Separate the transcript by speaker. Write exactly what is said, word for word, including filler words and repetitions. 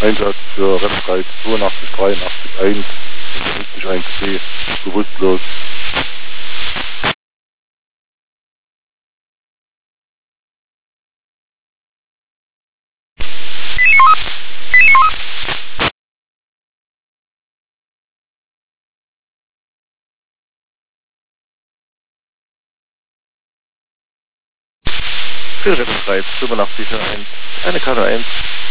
Speaker 1: Einsatz für Rennstreit zweiundachtzig dreiundachtzig eins, fünfzig eins C, bewusstlos. Für Rennstreit fünfundachtzig eins, eine Karte eins.